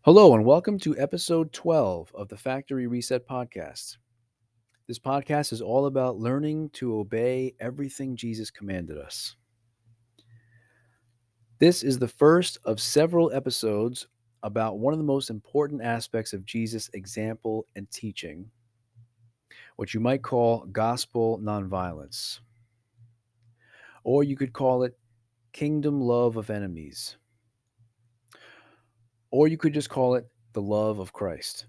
Hello, and welcome to episode 12 of the Factory Reset Podcast. This podcast is all about learning to obey everything Jesus commanded us. This is the first of several episodes about one of the most important aspects of Jesus' example and teaching, what you might call gospel nonviolence. Or you could call it kingdom love of enemies. Or you could just call it the love of Christ.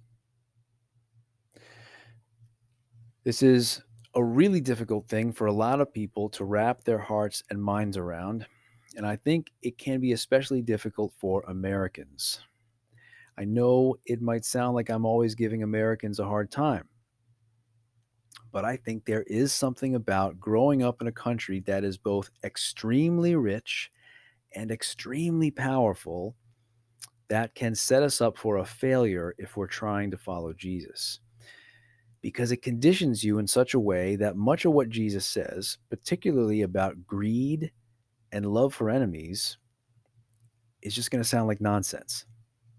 This is a really difficult thing for a lot of people to wrap their hearts and minds around, and I think it can be especially difficult for Americans. I know it might sound like I'm always giving Americans a hard time, but I think there is something about growing up in a country that is both extremely rich and extremely powerful that can set us up for a failure if we're trying to follow Jesus. Because it conditions you in such a way that much of what Jesus says, particularly about greed and love for enemies, is just going to sound like nonsense.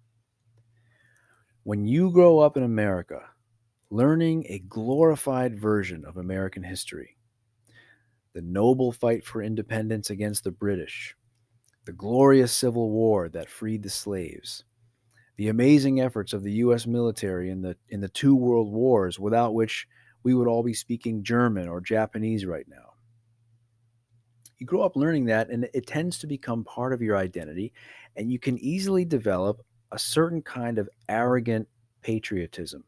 When you grow up in America, learning a glorified version of American history, the noble fight for independence against the British, the glorious Civil War that freed the slaves, the amazing efforts of the U.S. military in the two world wars, without which we would all be speaking German or Japanese right now. You grow up learning that, and it tends to become part of your identity, and you can easily develop a certain kind of arrogant patriotism.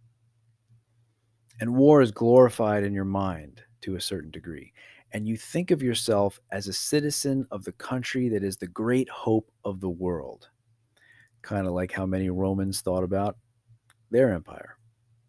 And war is glorified in your mind to a certain degree, and you think of yourself as a citizen of the country that is the great hope of the world, kind of like how many Romans thought about their empire.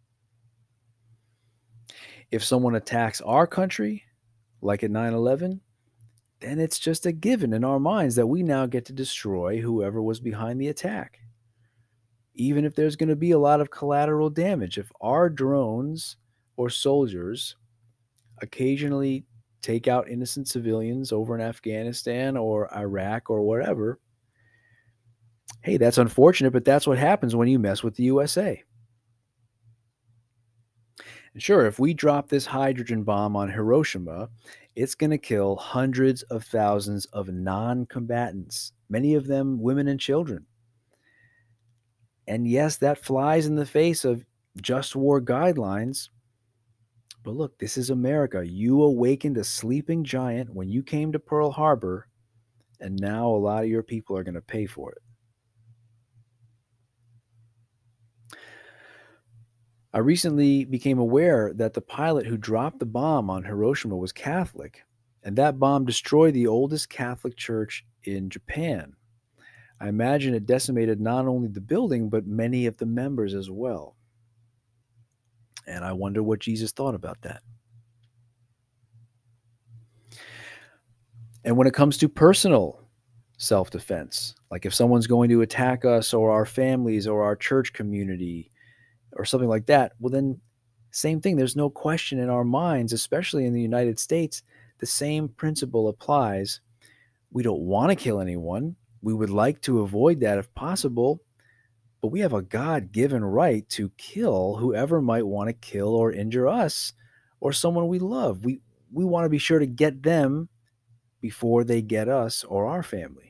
If someone attacks our country, like at 9/11, then it's just a given in our minds that we now get to destroy whoever was behind the attack. Even if there's going to be a lot of collateral damage, if our drones or soldiers occasionally take out innocent civilians over in Afghanistan or Iraq or wherever, hey, that's unfortunate, but that's what happens when you mess with the USA. And sure, if we drop this hydrogen bomb on Hiroshima, it's going to kill hundreds of thousands of non combatants, many of them women and children. And yes, that flies in the face of just war guidelines. But look, this is America. You awakened a sleeping giant when you came to Pearl Harbor, and now a lot of your people are going to pay for it. I recently became aware that the pilot who dropped the bomb on Hiroshima was Catholic, and that bomb destroyed the oldest Catholic church in Japan. I imagine it decimated not only the building, but many of the members as well. And I wonder what Jesus thought about that. And when it comes to personal self defense, like if someone's going to attack us or our families or our church community or something like that, well, then, same thing. There's no question in our minds, especially in the United States, the same principle applies. We don't want to kill anyone. We would like to avoid that if possible, but we have a God given right to kill whoever might want to kill or injure us or someone we love. We want to be sure to get them before they get us or our family.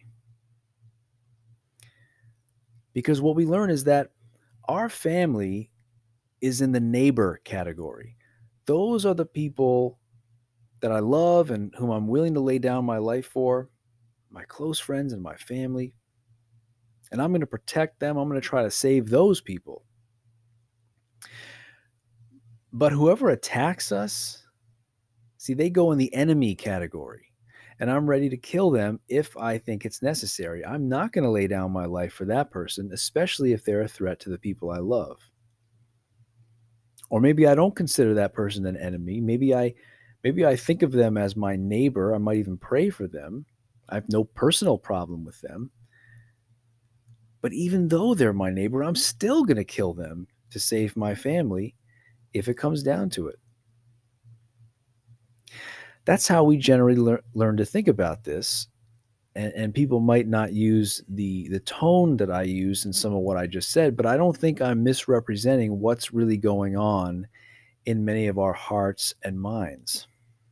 Because what we learn is that our family is in the neighbor category. Those are the people that I love and whom I'm willing to lay down my life for, my close friends and my family. And I'm going to protect them. I'm going to try to save those people. But whoever attacks us, see, they go in the enemy category. And I'm ready to kill them if I think it's necessary. I'm not going to lay down my life for that person, especially if they're a threat to the people I love. Or maybe I don't consider that person an enemy. Maybe I think of them as my neighbor. I might even pray for them. I have no personal problem with them. But even though they're my neighbor, I'm still going to kill them to save my family if it comes down to it. That's how we generally learn to think about this. And people might not use the tone that I use in some of what I just said, but I don't think I'm misrepresenting what's really going on in many of our hearts and minds.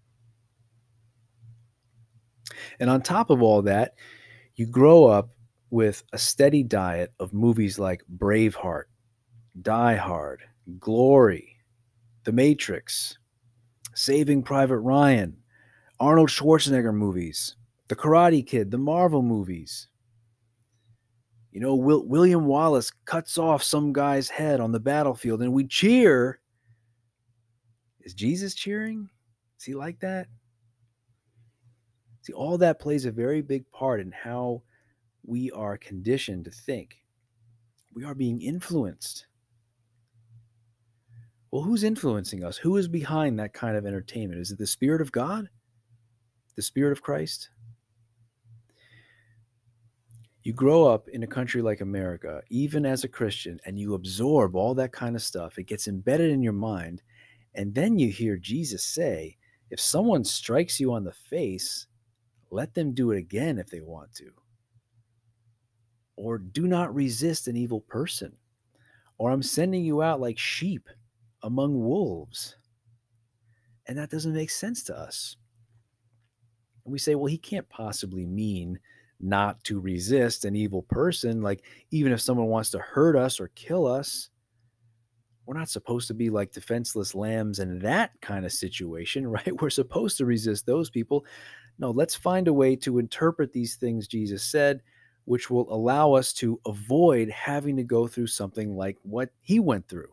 And on top of all that, you grow up with a steady diet of movies like Braveheart, Die Hard, Glory, The Matrix, Saving Private Ryan, Arnold Schwarzenegger movies, The Karate Kid, the Marvel movies. You know, William Wallace cuts off some guy's head on the battlefield and we cheer. Is Jesus cheering? Is he like that? See, all that plays a very big part in how we are conditioned to think. We are being influenced. Well, who's influencing us? Who is behind that kind of entertainment? Is it the Spirit of God? The Spirit of Christ? You grow up in a country like America, even as a Christian, and you absorb all that kind of stuff. It gets embedded in your mind. And then you hear Jesus say, if someone strikes you on the face, let them do it again if they want to. Or do not resist an evil person. Or I'm sending you out like sheep among wolves. And that doesn't make sense to us. And we say, well, he can't possibly mean not to resist an evil person. Like, even if someone wants to hurt us or kill us, we're not supposed to be like defenseless lambs in that kind of situation, right? We're supposed to resist those people. No, let's find a way to interpret these things Jesus said, which will allow us to avoid having to go through something like what he went through.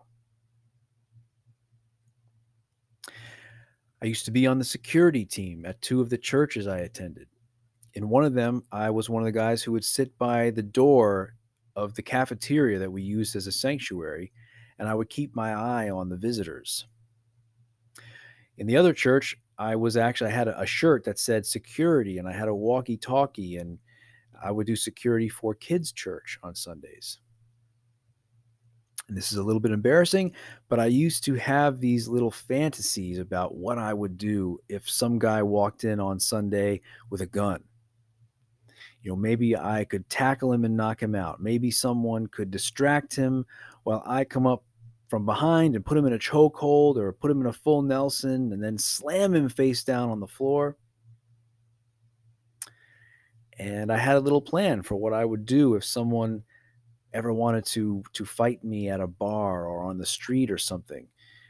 I used to be on the security team at two of the churches I attended. In one of them, I was one of the guys who would sit by the door of the cafeteria that we used as a sanctuary, and I would keep my eye on the visitors. In the other church, I had a shirt that said security, and I had a walkie talkie, and I would do security for kids' church on Sundays. And this is a little bit embarrassing, but I used to have these little fantasies about what I would do if some guy walked in on Sunday with a gun. You know, maybe I could tackle him and knock him out. Maybe someone could distract him while I come up from behind and put him in a chokehold or put him in a full Nelson and then slam him face down on the floor. And I had a little plan for what I would do if someone ever wanted to fight me at a bar or on the street or something.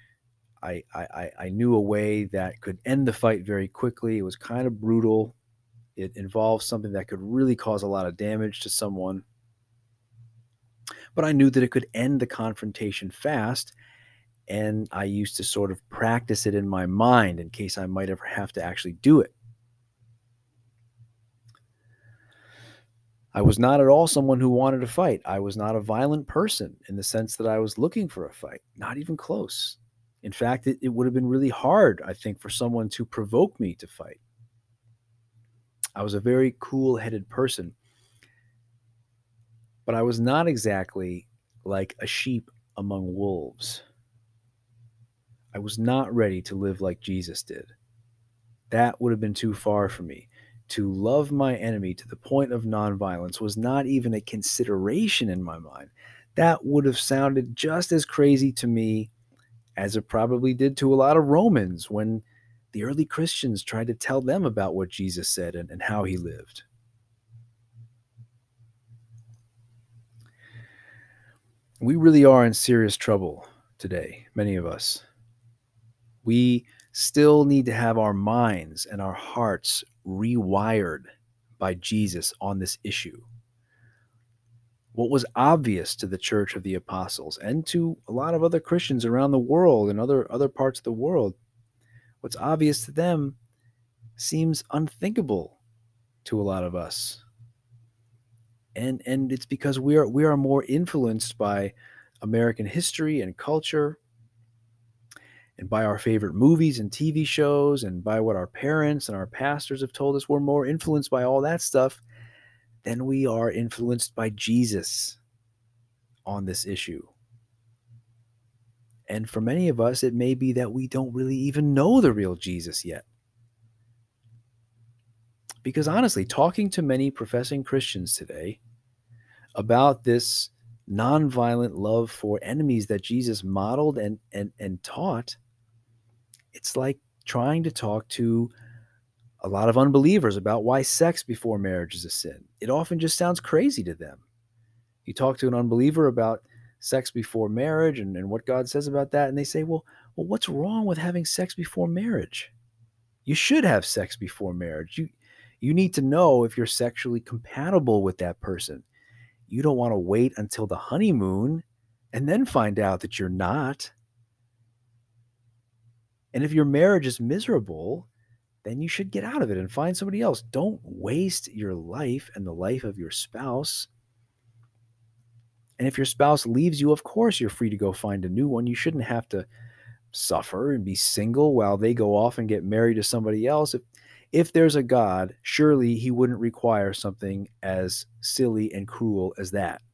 I knew a way that could end the fight very quickly. It was kind of brutal. It involved something that could really cause a lot of damage to someone. But I knew that it could end the confrontation fast. And I used to sort of practice it in my mind in case I might ever have to actually do it. I was not at all someone who wanted to fight. I was not a violent person in the sense that I was looking for a fight, not even close. In fact, it would have been really hard, I think, for someone to provoke me to fight. I was a very cool headed person, but I was not exactly like a sheep among wolves. I was not ready to live like Jesus did. That would have been too far for me. To love my enemy to the point of nonviolence was not even a consideration in my mind. That would have sounded just as crazy to me as it probably did to a lot of Romans when the early Christians tried to tell them about what Jesus said and how he lived. We really are in serious trouble today, many of us. We still need to have our minds and our hearts rewired by Jesus on this issue. What was obvious to the Church of the Apostles and to a lot of other Christians around the world and other parts of the world, what's obvious to them seems unthinkable to a lot of us. And it's because we are more influenced by American history and culture and by our favorite movies and TV shows and by what our parents and our pastors have told us. We're more influenced by all that stuff than we are influenced by Jesus on this issue. And for many of us, it may be that we don't really even know the real Jesus yet. Because honestly, talking to many professing Christians today about this nonviolent love for enemies that Jesus modeled and taught, it's like trying to talk to a lot of unbelievers about why sex before marriage is a sin. It often just sounds crazy to them. You talk to an unbeliever about sex before marriage and what God says about that, and they say, well, what's wrong with having sex before marriage? You should have sex before marriage. You need to know if you're sexually compatible with that person. You don't want to wait until the honeymoon and then find out that you're not. And if your marriage is miserable, then you should get out of it and find somebody else. Don't waste your life and the life of your spouse. And if your spouse leaves you, of course, you're free to go find a new one. You shouldn't have to suffer and be single while they go off and get married to somebody else. If there's a God, surely he wouldn't require something as silly and cruel as that.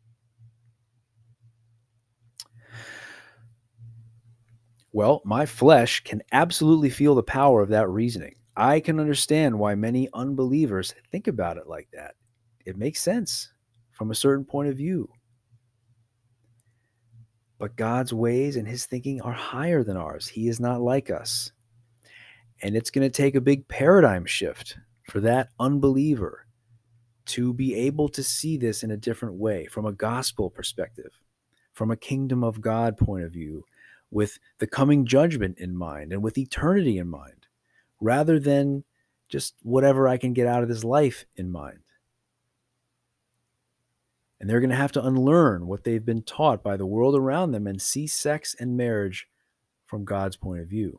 Well, my flesh can absolutely feel the power of that reasoning. I can understand why many unbelievers think about it like that. It makes sense from a certain point of view. But God's ways and his thinking are higher than ours. He is not like us. And it's going to take a big paradigm shift for that unbeliever to be able to see this in a different way from a gospel perspective, from a kingdom of God point of view, with the coming judgment in mind and with eternity in mind, rather than just whatever I can get out of this life in mind. And they're going to have to unlearn what they've been taught by the world around them and see sex and marriage from God's point of view.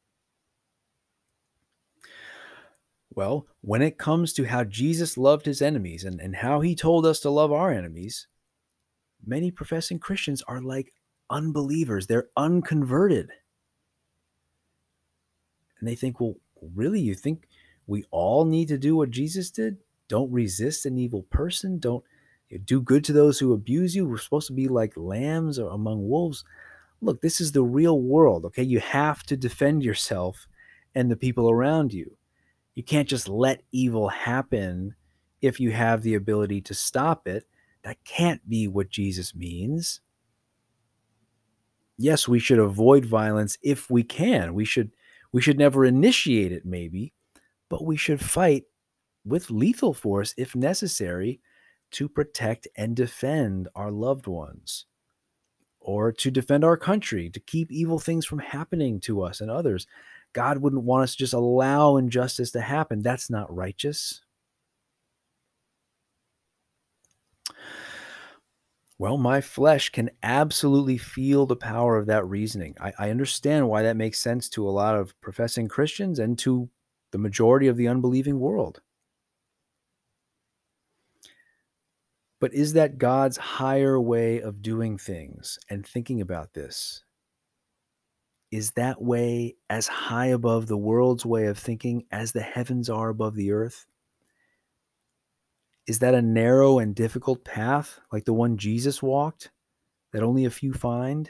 Well, when it comes to how Jesus loved his enemies and how he told us to love our enemies, many professing Christians are like unbelievers. They're unconverted. And they think, well, really? You think we all need to do what Jesus did? Don't resist an evil person. Don't do good to those who abuse you. We're supposed to be like lambs or among wolves. Look, this is the real world, okay? You have to defend yourself and the people around you. You can't just let evil happen if you have the ability to stop it. That can't be what Jesus means. Yes, we should avoid violence if we can. We should never initiate it maybe, but we should fight with lethal force if necessary to protect and defend our loved ones or to defend our country, to keep evil things from happening to us and others. God wouldn't want us to just allow injustice to happen. That's not righteous. Well, my flesh can absolutely feel the power of that reasoning. I understand why that makes sense to a lot of professing Christians and to the majority of the unbelieving world. But is that God's higher way of doing things and thinking about this? Is that way as high above the world's way of thinking as the heavens are above the earth? Is that a narrow and difficult path like the one Jesus walked that only a few find?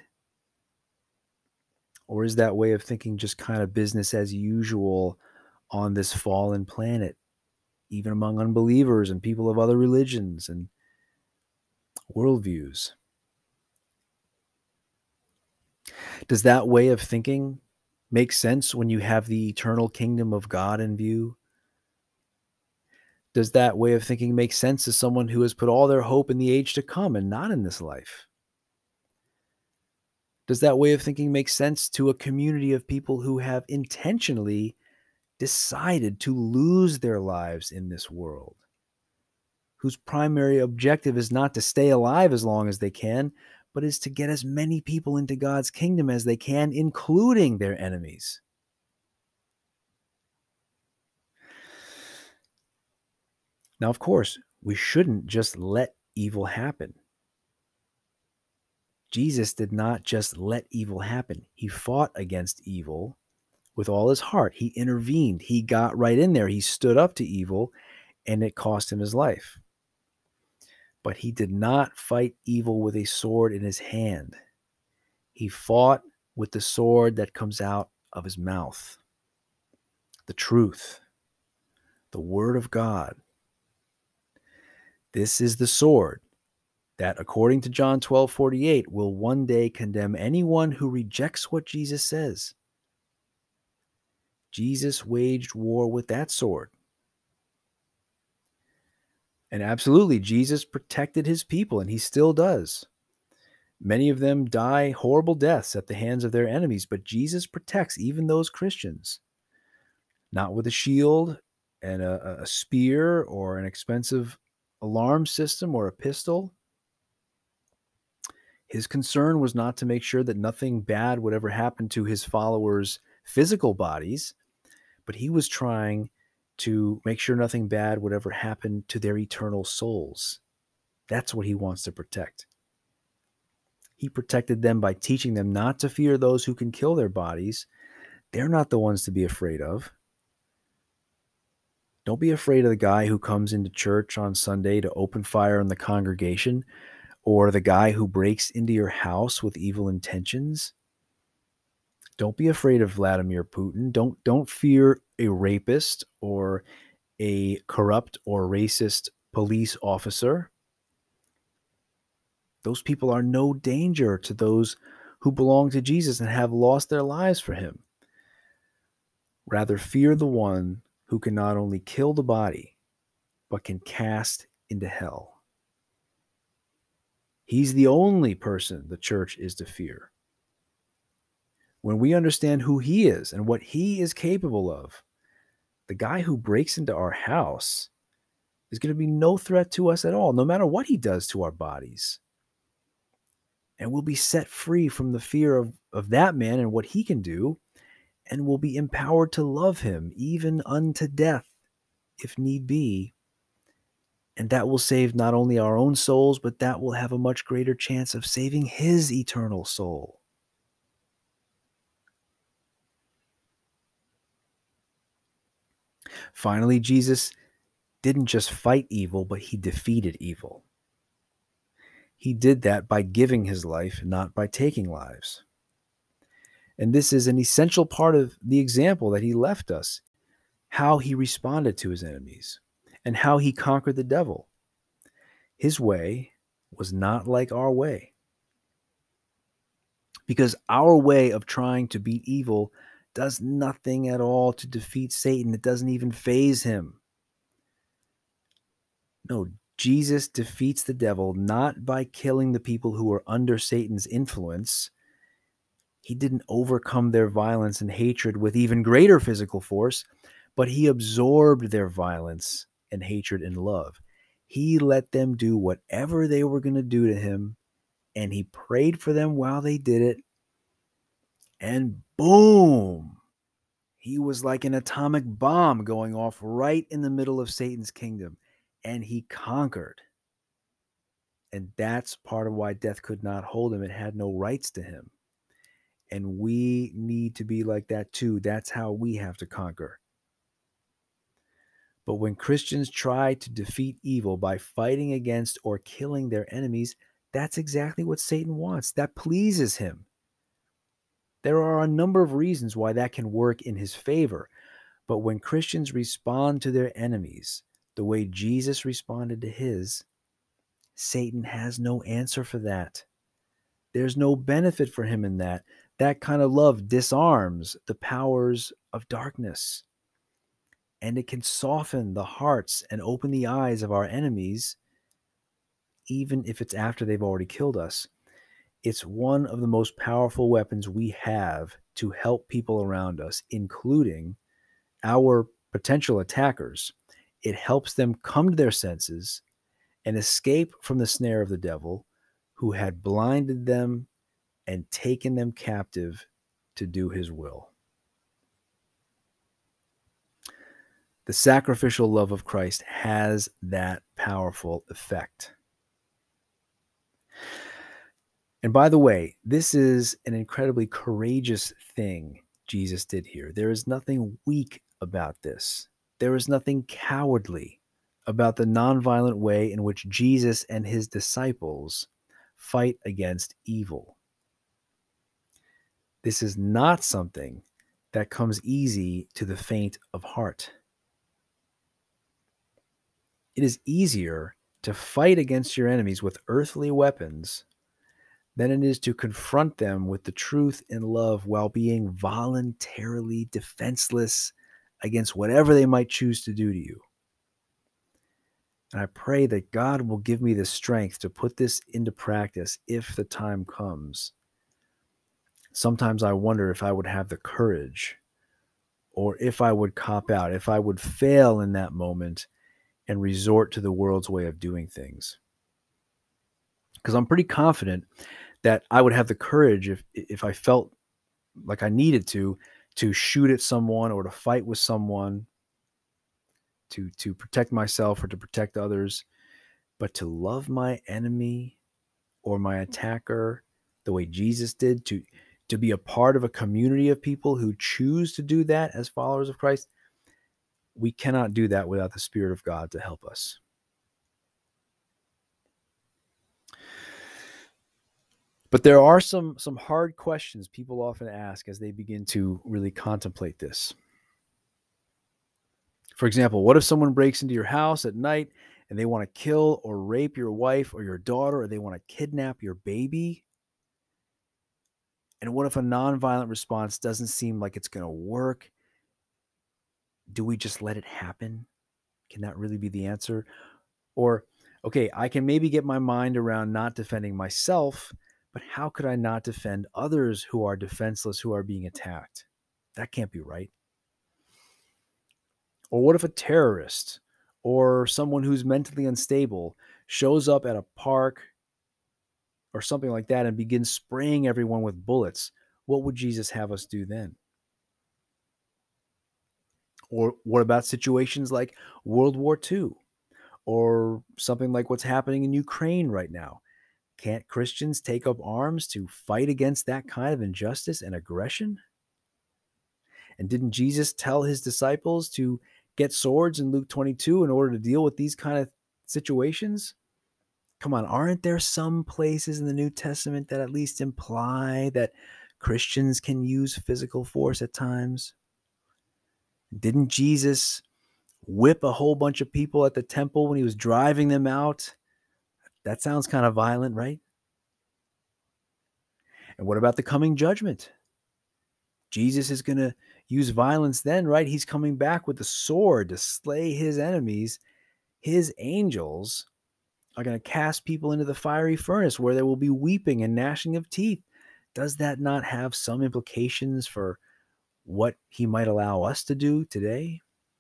Or is that way of thinking just kind of business as usual on this fallen planet, even among unbelievers and people of other religions and worldviews? Does that way of thinking make sense when you have the eternal kingdom of God in view? Does that way of thinking make sense to someone who has put all their hope in the age to come and not in this life? Does that way of thinking make sense to a community of people who have intentionally decided to lose their lives in this world, whose primary objective is not to stay alive as long as they can, but is to get as many people into God's kingdom as they can, including their enemies? Now, of course, we shouldn't just let evil happen. Jesus did not just let evil happen. He fought against evil with all his heart. He intervened. He got right in there. He stood up to evil, and it cost him his life. But he did not fight evil with a sword in his hand. He fought with the sword that comes out of his mouth, the truth, the Word of God. This is the sword that, according to John 12:48, will one day condemn anyone who rejects what Jesus says. Jesus waged war with that sword. And absolutely, Jesus protected his people, and he still does. Many of them die horrible deaths at the hands of their enemies, but Jesus protects even those Christians. Not with a shield and a spear or an expensive alarm system or a pistol. His concern was not to make sure that nothing bad would ever happen to his followers' physical bodies, but he was trying to make sure nothing bad would ever happen to their eternal souls. That's what he wants to protect. He protected them by teaching them not to fear those who can kill their bodies. They're not the ones to be afraid of. Don't be afraid of the guy who comes into church on Sunday to open fire on the congregation, or the guy who breaks into your house with evil intentions. Don't be afraid of Vladimir Putin. Don't fear a rapist or a corrupt or racist police officer. Those people are no danger to those who belong to Jesus and have lost their lives for him. Rather, fear the one who can not only kill the body, but can cast into hell. He's the only person the church is to fear. When we understand who he is and what he is capable of, the guy who breaks into our house is going to be no threat to us at all, no matter what he does to our bodies. And we'll be set free from the fear of that man and what he can do, and we'll be empowered to love him even unto death, if need be. And that will save not only our own souls, but that will have a much greater chance of saving his eternal soul. Finally, Jesus didn't just fight evil, but he defeated evil. He did that by giving his life, not by taking lives. And this is an essential part of the example that he left us, how he responded to his enemies and how he conquered the devil. His way was not like our way. Because our way of trying to beat evil does nothing at all to defeat Satan. It doesn't even faze him. No, Jesus defeats the devil not by killing the people who are under Satan's influence. He didn't overcome their violence and hatred with even greater physical force, but he absorbed their violence and hatred in love. He let them do whatever they were going to do to him, and he prayed for them while they did it. And boom, he was like an atomic bomb going off right in the middle of Satan's kingdom, and he conquered. And that's part of why death could not hold him. It had no rights to him. And we need to be like that too. That's how we have to conquer. But when Christians try to defeat evil by fighting against or killing their enemies, that's exactly what Satan wants. That pleases him. There are a number of reasons why that can work in his favor. But when Christians respond to their enemies the way Jesus responded to his, Satan has no answer for that. There's no benefit for him in that. That kind of love disarms the powers of darkness. And it can soften the hearts and open the eyes of our enemies, even if it's after they've already killed us. It's one of the most powerful weapons we have to help people around us, including our potential attackers. It helps them come to their senses and escape from the snare of the devil, who had blinded them and taken them captive to do his will. The sacrificial love of Christ has that powerful effect. And by the way, this is an incredibly courageous thing Jesus did here. There is nothing weak about this. There is nothing cowardly about the nonviolent way in which Jesus and his disciples fight against evil. This is not something that comes easy to the faint of heart. It is easier to fight against your enemies with earthly weapons than it is to confront them with the truth in love while being voluntarily defenseless against whatever they might choose to do to you. And I pray that God will give me the strength to put this into practice if the time comes. Sometimes I wonder if I would have the courage, or if I would cop out, if I would fail in that moment and resort to the world's way of doing things. Because I'm pretty confident that I would have the courage if I felt like I needed to shoot at someone or to fight with someone to protect myself or to protect others. But to love my enemy or my attacker the way Jesus did, to be a part of a community of people who choose to do that as followers of Christ, we cannot do that without the Spirit of God to help us. But there are some hard questions people often ask as they begin to really contemplate this. For example, what if someone breaks into your house at night and they want to kill or rape your wife or your daughter, or they want to kidnap your baby? And what if a nonviolent response doesn't seem like it's going to work? Do we just let it happen? Can that really be the answer? Or, okay, I can maybe get my mind around not defending myself, but how could I not defend others who are defenseless, who are being attacked? That can't be right. Or what if a terrorist or someone who's mentally unstable shows up at a park or something like that and begins spraying everyone with bullets? What would Jesus have us do then? Or what about situations like World War II or something like what's happening in Ukraine right now? Can't Christians take up arms to fight against that kind of injustice and aggression? And didn't Jesus tell his disciples to get swords in Luke 22 in order to deal with these kind of situations? Come on, aren't there some places in the New Testament that at least imply that Christians can use physical force at times? Didn't Jesus whip a whole bunch of people at the temple when he was driving them out? That sounds kind of violent, right? And what about the coming judgment? Jesus is going to use violence then, right? He's coming back with the sword to slay his enemies. His angels are going to cast people into the fiery furnace where there will be weeping and gnashing of teeth. Does that not have some implications for what he might allow us to do today?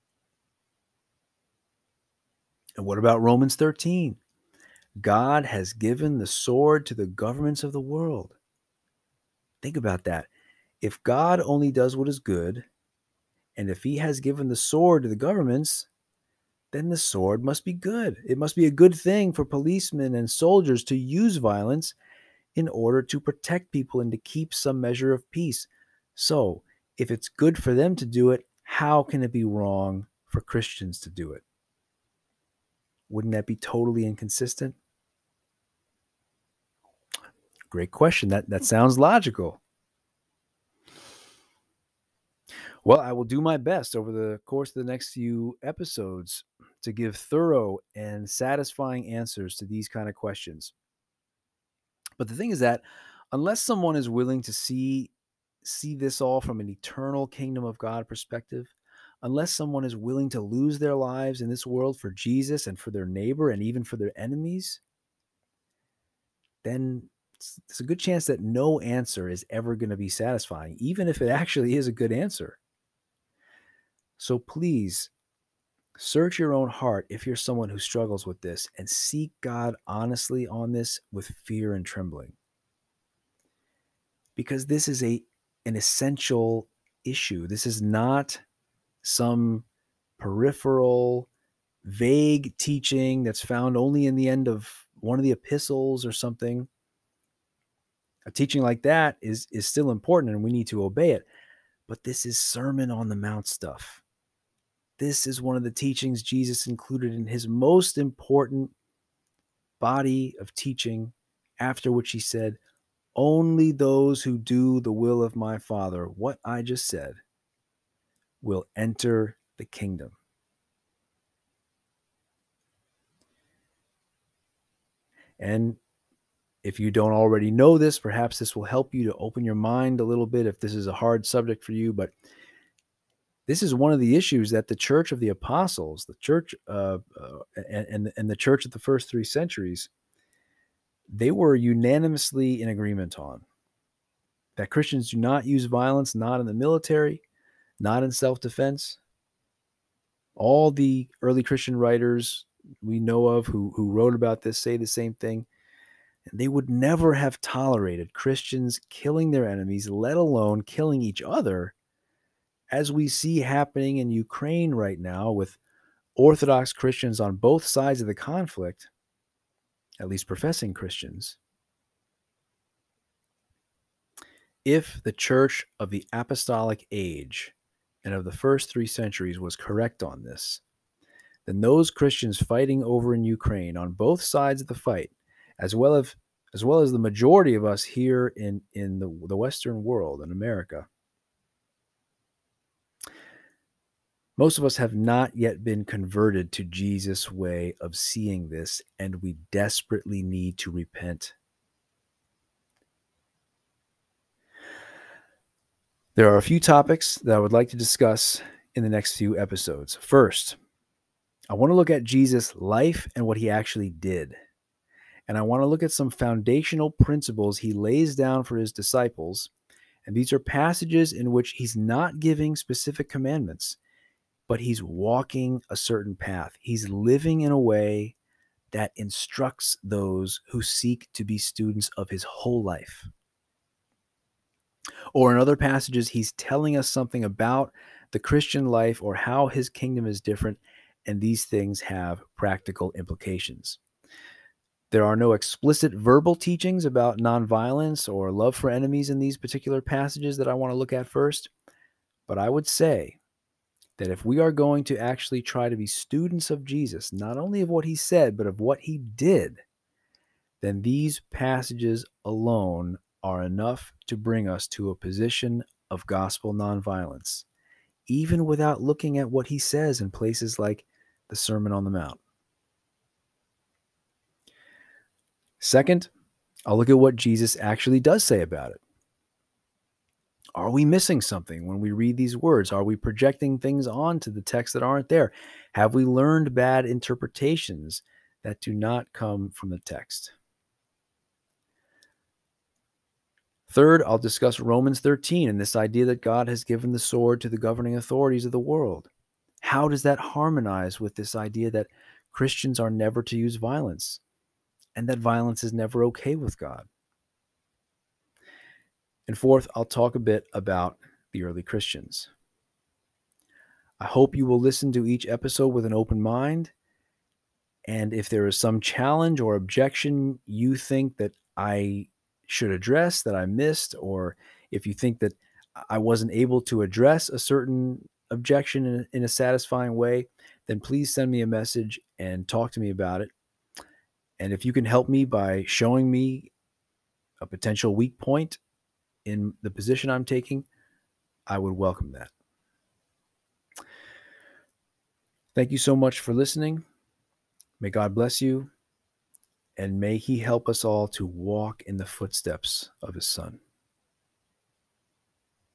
And what about Romans 13? God has given the sword to the governments of the world. Think about that. If God only does what is good, and if he has given the sword to the governments, then the sword must be good. It must be a good thing for policemen and soldiers to use violence in order to protect people and to keep some measure of peace. So, if it's good for them to do it, how can it be wrong for Christians to do it? Wouldn't that be totally inconsistent? Great question. That sounds logical. Well, I will do my best over the course of the next few episodes to give thorough and satisfying answers to these kind of questions. But the thing is that unless someone is willing to see this all from an eternal kingdom of God perspective, unless someone is willing to lose their lives in this world for Jesus and for their neighbor and even for their enemies, then there's a good chance that no answer is ever going to be satisfying, even if it actually is a good answer. So please search your own heart if you're someone who struggles with this, and seek God honestly on this with fear and trembling. Because this is an essential issue. This is not some peripheral, vague teaching that's found only in the end of one of the epistles or something. A teaching like that is still important and we need to obey it. But this is Sermon on the Mount stuff. This is one of the teachings Jesus included in his most important body of teaching, after which he said, only those who do the will of my Father, what I just said, will enter the kingdom. And if you don't already know this, perhaps this will help you to open your mind a little bit if this is a hard subject for you. But this is one of the issues that the Church of the Apostles, the church and the church of the first 3 centuries, they were unanimously in agreement on that Christians do not use violence, not in the military, not in self-defense. All the early Christian writers we know of who wrote about this say the same thing. And they would never have tolerated Christians killing their enemies, let alone killing each other, as we see happening in Ukraine right now with Orthodox Christians on both sides of the conflict, at least professing Christians. If the church of the apostolic age and of the first 3 centuries was correct on this, then those Christians fighting over in Ukraine on both sides of the fight, as well as the majority of us here in the Western world, in America, most of us have not yet been converted to Jesus' way of seeing this, and we desperately need to repent. There are a few topics that I would like to discuss in the next few episodes. First, I want to look at Jesus' life and what he actually did. And I want to look at some foundational principles he lays down for his disciples. And these are passages in which he's not giving specific commandments, but he's walking a certain path. He's living in a way that instructs those who seek to be students of his whole life. Or in other passages, he's telling us something about the Christian life or how his kingdom is different, and these things have practical implications. There are no explicit verbal teachings about nonviolence or love for enemies in these particular passages that I want to look at first, but I would say that if we are going to actually try to be students of Jesus, not only of what he said, but of what he did, then these passages alone are enough to bring us to a position of gospel nonviolence, even without looking at what he says in places like the Sermon on the Mount. Second, I'll look at what Jesus actually does say about it. Are we missing something when we read these words? Are we projecting things onto the text that aren't there? Have we learned bad interpretations that do not come from the text? Third, I'll discuss Romans 13 and this idea that God has given the sword to the governing authorities of the world. How does that harmonize with this idea that Christians are never to use violence and that violence is never okay with God? And fourth, I'll talk a bit about the early Christians. I hope you will listen to each episode with an open mind. And if there is some challenge or objection you think that I should address that I missed, or if you think that I wasn't able to address a certain objection in a satisfying way, then please send me a message and talk to me about it. And if you can help me by showing me a potential weak point in the position I'm taking, I would welcome that. Thank you so much for listening. May God bless you, and may he help us all to walk in the footsteps of his Son.